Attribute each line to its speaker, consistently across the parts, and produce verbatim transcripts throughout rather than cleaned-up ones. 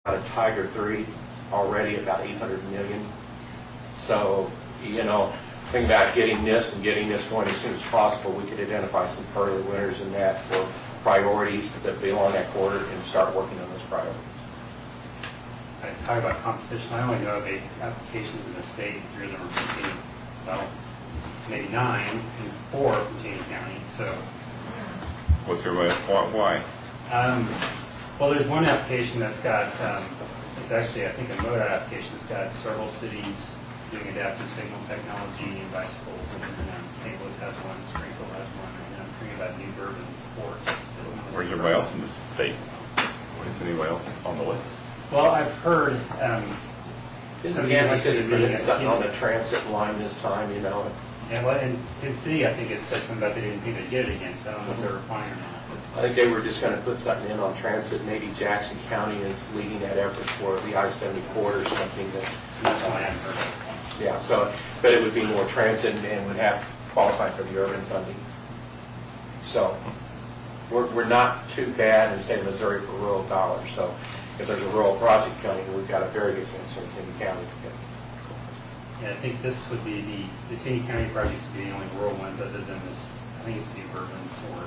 Speaker 1: out of Tiger three already about eight hundred million. So, you know, think about getting this and getting this going as soon as possible. We could identify some early winners in that for priorities that belong that quarter and start working on those priorities.
Speaker 2: I talk about competition. I only know of eight applications in the state. Three of them are from Cheney, well, maybe nine, and four from Cheney County. So,
Speaker 3: what's everybody? Why?
Speaker 2: Um, well, there's one application that's got. Um, it's actually, I think, a MODA application that's got several cities doing adaptive signal technology and bicycles, and then um, Saint Louis has one, Springfield has one, and then I'm thinking about New Bourbon, Fort.
Speaker 3: Where's everybody else in the state? Is anybody else on the list?
Speaker 2: Well, I've heard. Um,
Speaker 1: Isn't Kansas City putting something on the transit line this time, you know?
Speaker 2: And well, in Kansas City, I think it said something about they didn't think they'd get it again, so I don't know if they're replying or not.
Speaker 1: I think they were just going to put something in on transit. Maybe Jackson County is leading that effort for the I seventy corridor or something. That,
Speaker 2: That's all I haven't heard of.
Speaker 1: Yeah, so, but it would be more transit and would have qualified for the urban funding. So, we're, we're not too bad in the state of Missouri for rural dollars. So, if there's a rural project coming, we've got a very good chance in Cheney County to get it.
Speaker 2: Yeah, I think this would be the, the Cheney County projects would be the only rural ones other than this, I think it's the urban or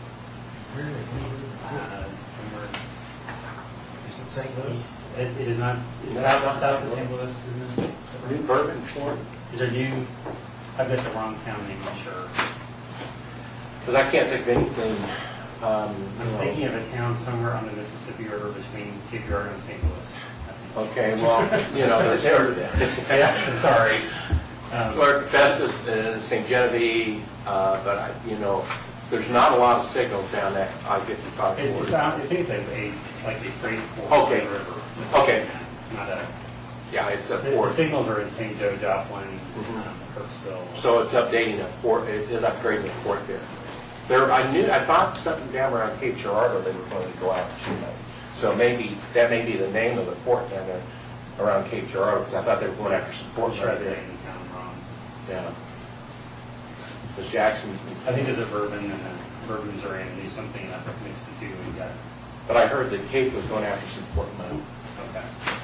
Speaker 2: uh, somewhere.
Speaker 4: Is it Saint Louis?
Speaker 2: It, it is not, it's
Speaker 1: No,
Speaker 2: south,
Speaker 1: not
Speaker 2: south
Speaker 1: Saint
Speaker 2: of Saint
Speaker 1: Louis.
Speaker 2: Louis, isn't it?
Speaker 1: New Bourbon, Fort?
Speaker 2: Is there new, I've got the wrong town name, I'm sure.
Speaker 1: Because I can't think of anything. Um,
Speaker 2: I'm
Speaker 1: you know.
Speaker 2: thinking of a town somewhere on the Mississippi River between Cape Girardeau and Saint Louis.
Speaker 1: Okay, well, you know, there's
Speaker 2: yeah, sorry. Um,
Speaker 1: Clark Festus and Saint Genevieve, uh, but I, you know, there's not a lot of signals down that I fifty-five
Speaker 2: It's,
Speaker 1: corridor.
Speaker 2: I think it's a, a like a freight port
Speaker 1: Okay.
Speaker 2: on the river.
Speaker 1: Okay.
Speaker 2: Not a.
Speaker 1: Yeah, it's a
Speaker 2: The,
Speaker 1: port.
Speaker 2: the signals are in Saint Joe, Joplin,
Speaker 1: Mhm.
Speaker 2: um, Kirksville.
Speaker 1: So it's updating a port. It is upgrading the port there. There, I knew, I thought something down around Cape Girardeau they were going to go out to. So maybe that may be the name of the port down there around Cape Girardeau, because I thought they were going after some ports
Speaker 2: Sure,
Speaker 1: right
Speaker 2: they're
Speaker 1: there.
Speaker 2: in town wrong.
Speaker 1: Yeah. Because Jackson.
Speaker 2: I think there's a Bourbon and a Bourbon, Missouri, and there's something that mixed the two. We got.
Speaker 1: But I heard that Cape was going after some port money.
Speaker 2: Okay.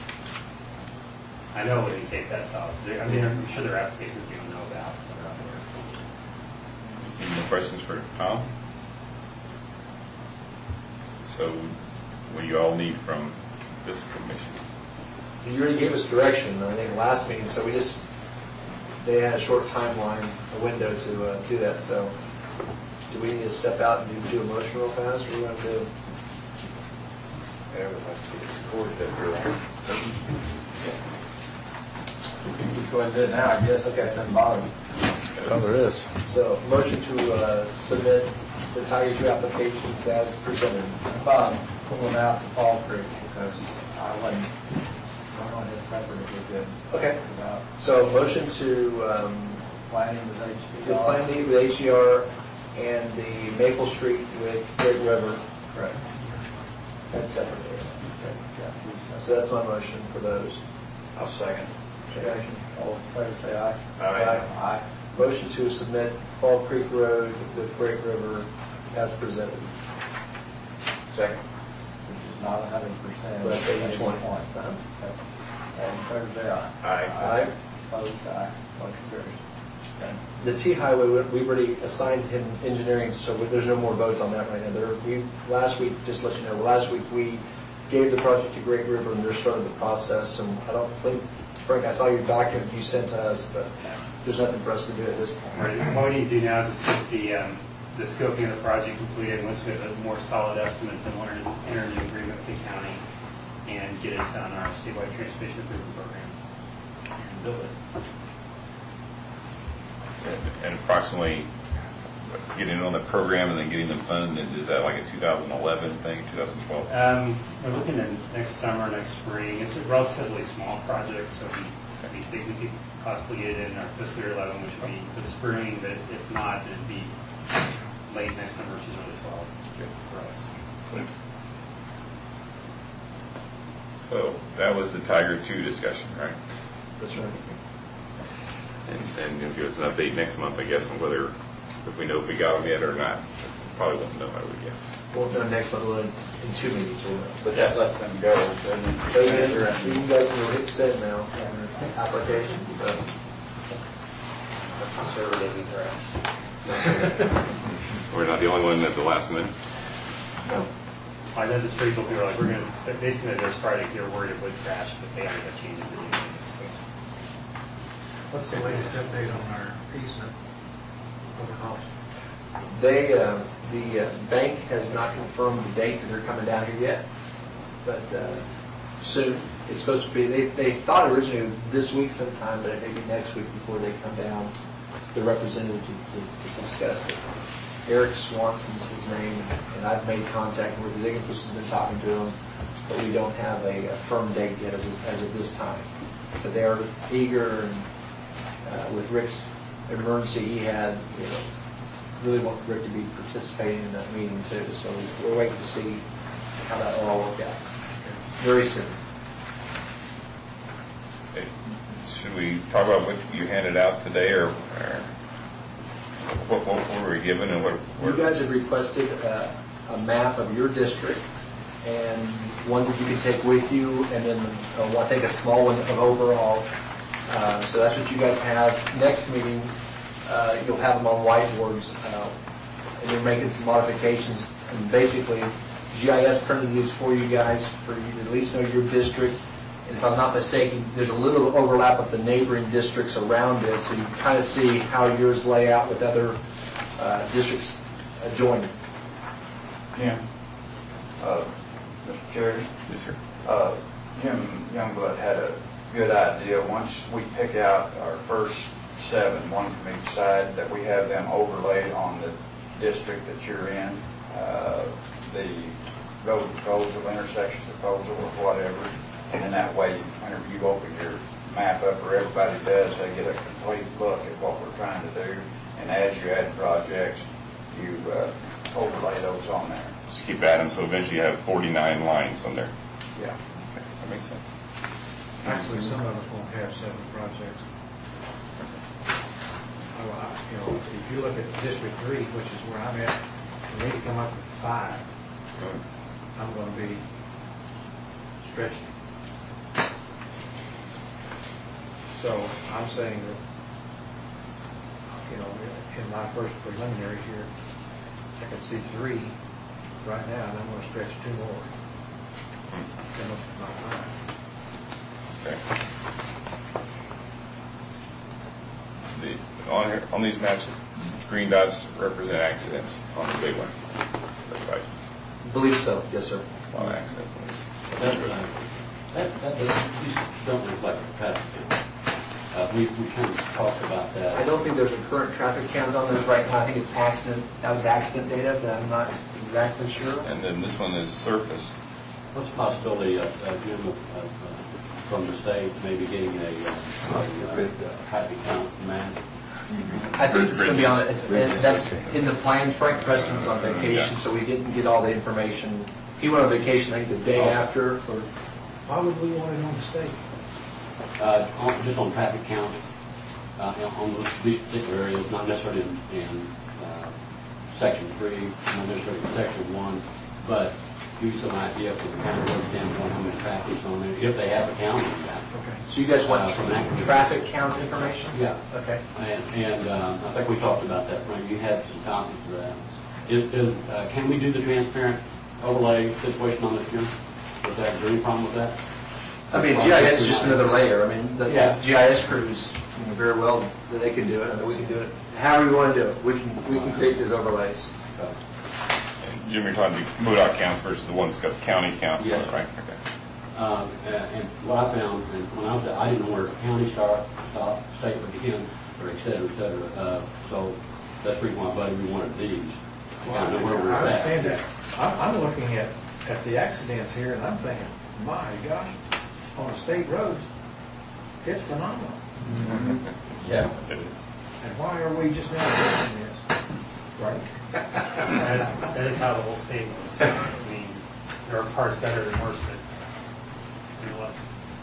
Speaker 2: I know what in Cape that's out. So I mean, I'm sure there are applications you don't know about that are out there.
Speaker 3: Any more questions for Tom? So, what do you all need from this commission?
Speaker 4: You already gave us direction, I think, last meeting, so we just, they had a short timeline, a window to uh, do that, so do we need to step out and do, do a motion real fast, or what do we want to do?
Speaker 3: Yeah, we'd like to record that here.
Speaker 5: Just go ahead and do it now, I guess.
Speaker 4: Okay.
Speaker 5: It doesn't bother me.
Speaker 4: Oh, there is. So, motion to uh, submit the Tiger two applications as presented.
Speaker 5: Bob, pulling out the Fall Creek because I wasn't, I wanted it separate if we could.
Speaker 4: Okay.
Speaker 5: About
Speaker 4: So, motion to um,
Speaker 5: planning with H D R.
Speaker 4: the plan D with H D R and the Maple Street with Great River.
Speaker 5: Correct.
Speaker 4: That's separate.
Speaker 5: Yeah, he's,
Speaker 4: So that's my motion for those.
Speaker 3: I'll second.
Speaker 4: Okay.
Speaker 5: all in favor, say aye.
Speaker 3: Aye.
Speaker 5: Aye.
Speaker 4: Motion to submit Fall Creek Road with Great River as presented.
Speaker 3: Second.
Speaker 5: Which is not a hundred percent.
Speaker 4: But eighty twenty.
Speaker 5: Okay. All in favor, say aye.
Speaker 3: Aye.
Speaker 4: Aye.
Speaker 5: Opposed, aye. Motion carries. Okay.
Speaker 4: The T Highway, we- we've already assigned him engineering, so there's no more votes on that right now. There, we, last week, just to let you know, last week we gave the project to Great River and they're starting the process, and I don't think, Frank, I saw your document you sent to us, but there's nothing for us to do at this point.
Speaker 2: Right. What we need to do now is just get the, um, the scoping of the project completed. Once we have a more solid estimate, then we'll enter enter into agreement with the county and get it on our statewide transportation improvement program and build it.
Speaker 3: And, and approximately getting on the program and then getting them funded, is that like a two thousand eleven thing, two thousand twelve?
Speaker 2: Um, we're looking at next summer, next spring. It's a relatively small project, so we, we think we could possibly get it in our fiscal year eleven, which would be for the spring, but if not, it'd be late next summer, which is early fall for us.
Speaker 3: So that was the Tiger two discussion, right?
Speaker 4: That's right.
Speaker 3: And, and you'll give us an update next month, I guess, on whether, if we know if we got them yet or not. probably won't know, I would guess.
Speaker 4: Won't know next month, we'll in in two meetings, we'll know.
Speaker 6: But that lets them go, doesn't it?
Speaker 4: So you guys, you guys can hit send now on your application, so.
Speaker 6: Conservative trash.
Speaker 3: We're not the only one at the last minute.
Speaker 4: No.
Speaker 2: I know the street people are like, we're going to, they submitted theirs Friday because they were worried it would crash, but they haven't got changes to do. So.
Speaker 5: What's the latest update on our easement for the house?
Speaker 4: They, uh, the uh, bank has not confirmed the date that they're coming down here yet, but uh, soon. It's supposed to be, they, they thought originally this week sometime, but it may be next week before they come down, the representative to, to, to discuss it. Eric Swanson's his name, and I've made contact with Ziggenfuss, has been talking to him, but we don't have a, a firm date yet as, as of this time. But they are eager, and uh, with Rick's emergency he had, you know, really want Rick to be participating in that meeting too. So we're waiting to see how that will all work out very soon.
Speaker 3: Okay. Should we talk about what you handed out today, or, or what, what, what were we given, and what?
Speaker 4: You guys have requested uh, a map of your district, and one that you can take with you, and then uh, I think a small one of overall. Uh, so that's what you guys have. Next meeting, uh, you'll have them on whiteboards, uh, and you're making some modifications. And basically, G I S printed these for you guys, for you to at least know your district. And if I'm not mistaken, there's a little overlap of the neighboring districts around it, so you can kind of see how yours lay out with other uh, districts adjoining.
Speaker 6: Jim, uh, Mister Chairman,
Speaker 3: Yes, sir.
Speaker 6: uh, Jim Youngblood had a good idea. Once we pick out our first seven, one from each side, that we have them overlaid on the district that you're in, uh, the road proposal, intersection proposal, or whatever. And in that way, whenever you open your map up, or everybody does, they get a complete look at what we're trying to do. And as you add projects, you uh, overlay those on there.
Speaker 3: Just keep adding, so eventually you have forty-nine lines on there.
Speaker 6: Yeah.
Speaker 3: Okay, that makes sense.
Speaker 5: Actually, some of us won't have seven projects. Oh, I- You know, if you look at District Three, which is where I'm at, we need to come up with five. I'm going to be stretching. So I'm saying that, you know, in my first preliminary here, I can see three right now, and I'm going to stretch two more. Come up with my five.
Speaker 3: Okay. The, on here, on these maps, green dots represent accidents on the big one. That's right.
Speaker 4: I believe so, yes, sir.
Speaker 3: There's a lot of accidents on
Speaker 7: That,
Speaker 3: these.
Speaker 7: uh, that, that, these don't reflect the traffic count. Uh, we, we kind of talked about that.
Speaker 4: I don't think there's a current traffic count on those right now. I think it's accident, that was accident data, but I'm not exactly sure.
Speaker 3: And then this one is surface.
Speaker 7: What's the possibility of, uh, Jim, of, of, uh, from the state, maybe getting a, uh, a, uh, traffic count map?
Speaker 4: I think it's going to be on, it's, it- that's in the plan. Frank Preston was on vacation, so we didn't get all the information. He went on vacation, I think, the day
Speaker 7: Oh.
Speaker 4: after, or
Speaker 5: Why would we want it on the state?
Speaker 7: Uh, on, just on traffic count, uh, on those, these particular areas, not necessarily in, in, uh, section three, not necessarily in section one, but give you some idea from the county road standpoint, how many traffic's on there, if they have a count on that.
Speaker 4: Okay. So you guys want
Speaker 7: Uh, from an active-
Speaker 4: traffic count information?
Speaker 7: Yeah.
Speaker 4: Okay.
Speaker 7: And, and, um, I think we talked about that, Frank, you had some copies of that. Is, is, uh, can we do the transparent overlay situation on this, Jim? Is that, is there any problem with that?
Speaker 4: I mean, G I S is just another layer. I mean, the
Speaker 7: Yeah.
Speaker 4: G I S crews, you know, very well, that they can do it. I mean, we can do it however we want to do it. We can, we can create those overlays.
Speaker 7: Uh,
Speaker 3: And Jim, you're talking the MoDOT counts versus the ones that got county counts,
Speaker 7: Yes.
Speaker 3: right? Okay.
Speaker 7: Um, and, and what I found, and when I was, I didn't know where county start, stop, state would begin, or et cetera, et cetera. Uh, so that's the reason why, buddy, we wanted these. To kind of know where we're
Speaker 5: I
Speaker 7: at.
Speaker 5: understand that. I'm, I'm looking at, at the accidents here, and I'm thinking, my gosh, on the state roads, it's phenomenal.
Speaker 7: Yeah.
Speaker 3: It is.
Speaker 5: And why are we just now doing this? Right?
Speaker 2: That, that is how the whole state looks. I mean, there are parts better than worse, but you know what?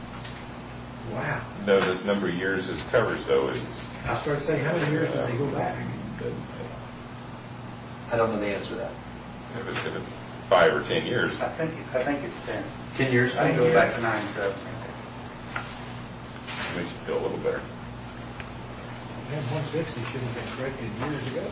Speaker 5: Wow.
Speaker 3: No, this number of years as coverage, though, is.
Speaker 5: I started saying, how many years did they go back?
Speaker 3: Doesn't say.
Speaker 4: I don't know the answer to that.
Speaker 3: If it's, if it's five or ten years,
Speaker 2: I think, I think it's ten.
Speaker 4: Ten years?
Speaker 2: I think it goes back to ninety-seven.
Speaker 3: it makes you feel a little better.
Speaker 5: Man, one sixty should have been corrected years ago.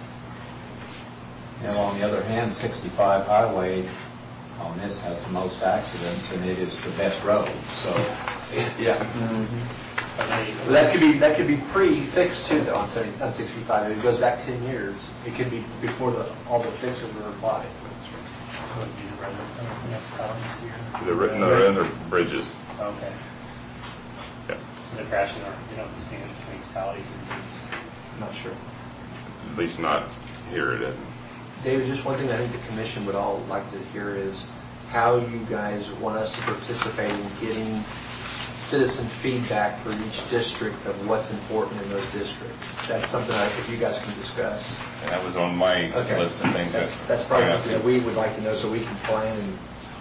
Speaker 8: Now, on the other hand, sixty-five highway on this has the most accidents, and it is the best road, so.
Speaker 4: Yeah.
Speaker 2: But they-
Speaker 4: But that could be, that could be pre-fixed too, though, on seventy, on sixty-five. If it goes back ten years, it could be before the, all the fixes were applied.
Speaker 2: Would be the road, uh, next columns here.
Speaker 3: The written, no, other bridges.
Speaker 2: Okay.
Speaker 3: Yeah.
Speaker 2: So the crashes aren't, you don't distinguish between fatalities and injuries.
Speaker 4: Not sure.
Speaker 3: At least not here it isn't.
Speaker 4: David, just one thing I think the commission would all like to hear is how you guys want us to participate in getting citizen feedback for each district of what's important in those districts. That's something I think you guys can discuss.
Speaker 3: And that was on my
Speaker 4: Okay.
Speaker 3: list of things.
Speaker 4: That's,
Speaker 3: that-
Speaker 4: that's probably something that we would like to know so we can plan and.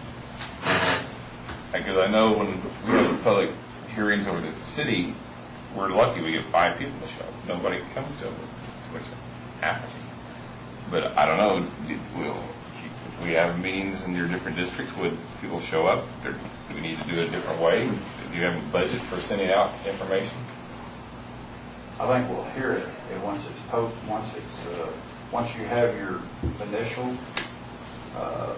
Speaker 3: Because I know when we have the public hearings over the city, we're lucky we get five people to show. Nobody comes to us, which happens. But I don't know, do we'll, if we have meetings in your different districts, would people show up? Or do we need to do it a different way? Do you have a budget for sending out information?
Speaker 6: I think we'll hear it, and once it's post, once it's, uh, once you have your initial, uh,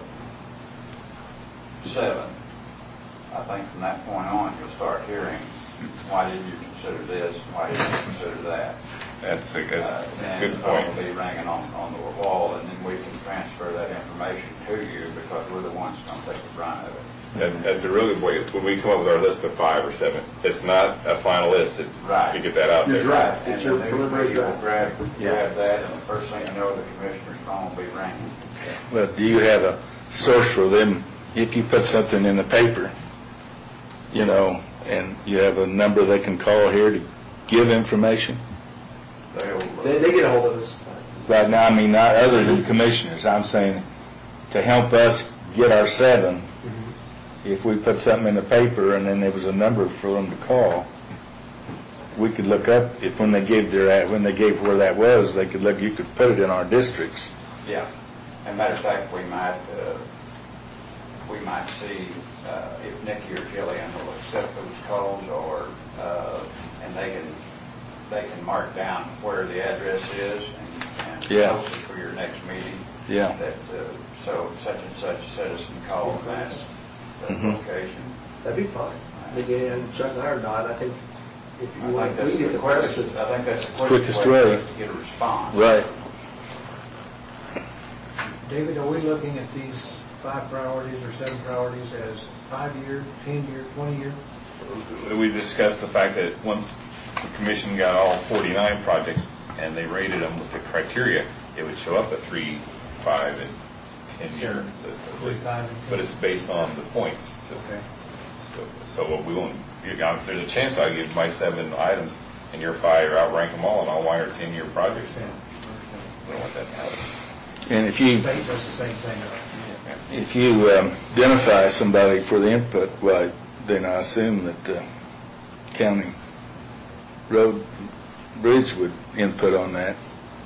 Speaker 6: seven, I think from that point on, you'll start hearing, why didn't you consider this, why didn't you consider that?
Speaker 3: That's a, that's
Speaker 6: Uh,
Speaker 3: a
Speaker 6: and
Speaker 3: good point.
Speaker 6: it'll be ringing on, on the wall, and then we can transfer that information to you, because we're the ones going to take the brunt of it.
Speaker 3: That, that's a really good way. When we come up with our list of five or seven, it's not a final list. It's
Speaker 6: Right.
Speaker 3: to get that out
Speaker 4: Your
Speaker 3: there.
Speaker 4: draft.
Speaker 6: And
Speaker 4: It's
Speaker 6: the
Speaker 4: your
Speaker 6: news
Speaker 4: preliminary
Speaker 6: media will
Speaker 4: draft.
Speaker 6: grab,
Speaker 4: Yeah.
Speaker 6: grab that, and the first thing you know, the commissioner's phone will be ringing.
Speaker 9: Well, do you have a source for them, if you put something in the paper, you know, and you have a number they can call here to give information?
Speaker 6: They'll,
Speaker 4: They, they get a hold of us.
Speaker 9: Right now, I mean, not other than commissioners, I'm saying to help us get our seven, if we put something in the paper and then there was a number for them to call, we could look up, if when they gave their, when they gave where that was, they could look, you could put it in our districts.
Speaker 6: yeah. As a matter of fact, we might, uh, we might see uh, if Nikki or Jillian will accept those calls, or, uh, and they can, they can mark down where the address is and, and
Speaker 9: Yeah.
Speaker 6: post it for your next meeting.
Speaker 9: Yeah.
Speaker 6: That, uh, so such and such citizen called and asked the
Speaker 9: Mhm.
Speaker 6: location.
Speaker 4: That'd be fine. I mean, and Chuck and I are not, I think if
Speaker 6: I
Speaker 4: you want,
Speaker 6: think
Speaker 4: we
Speaker 6: that's
Speaker 4: can get
Speaker 6: the
Speaker 4: the press
Speaker 6: quickest,
Speaker 4: to.
Speaker 6: I think that's the
Speaker 9: Quickest
Speaker 6: quickest
Speaker 9: way.
Speaker 6: way to get a response.
Speaker 9: Right.
Speaker 5: David, are we looking at these five priorities or seven priorities as five-year, ten-year, twenty-year?
Speaker 3: We discussed the fact that once the commission got all forty-nine projects and they rated them with the criteria, it would show up at three, five, and ten year list.
Speaker 5: Three, five, and ten.
Speaker 3: But it's based on the points system.
Speaker 5: Okay.
Speaker 3: So, so we won't, you know, there's a chance I'll give my seven items and your five, or I'll rank them all and I'll want our ten-year projects. We don't want that to happen.
Speaker 9: And if you,
Speaker 5: State does the same thing, right?
Speaker 9: if you um, identify somebody for the input, well, then I assume that the county road bridge would input on that.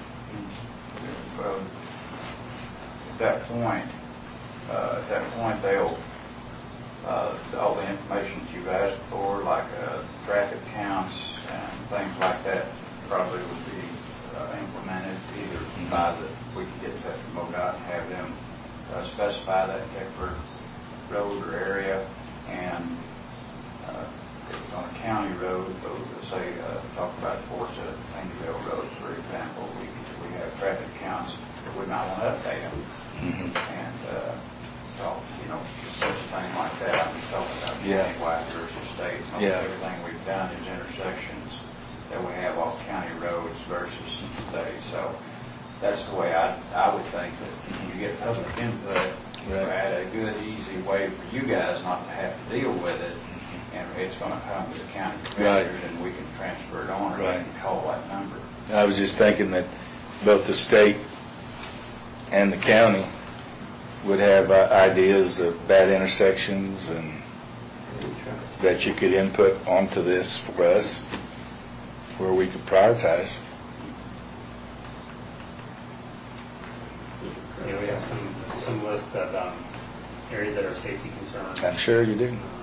Speaker 6: Well, at that point, uh, at that point, they'll, uh, all the information that you've asked for, like uh, traffic counts and things like that, probably would be uh, implemented either by the, we could get in touch with MoDOT and have them uh, specify that particular road or area, and uh, if it's on a county road, so let's say, uh, talk about Forza, Tangerville Road, for example, we, we have traffic counts that we might want to update them.
Speaker 9: Mhm.
Speaker 6: And, uh, talk, you know, such a thing like that, I'm just talking about
Speaker 9: Yeah.
Speaker 6: countywide versus state. Most
Speaker 9: Yeah.
Speaker 6: everything we've done is intersections that we have off county roads versus state. So that's the way I, I would think that you get public input, you
Speaker 9: Right.
Speaker 6: add a good, easy way for you guys not to have to deal with it, and it's going to come to the county
Speaker 9: Right.
Speaker 6: commissioners, and we can transfer it on, or
Speaker 9: Right.
Speaker 6: they can call that number.
Speaker 9: I was just thinking that both the state and the county would have uh, ideas of bad intersections and that you could input onto this for us where we could prioritize.
Speaker 2: some, some lists of um, areas that are safety concerns.
Speaker 9: I'm sure you do.
Speaker 2: Um,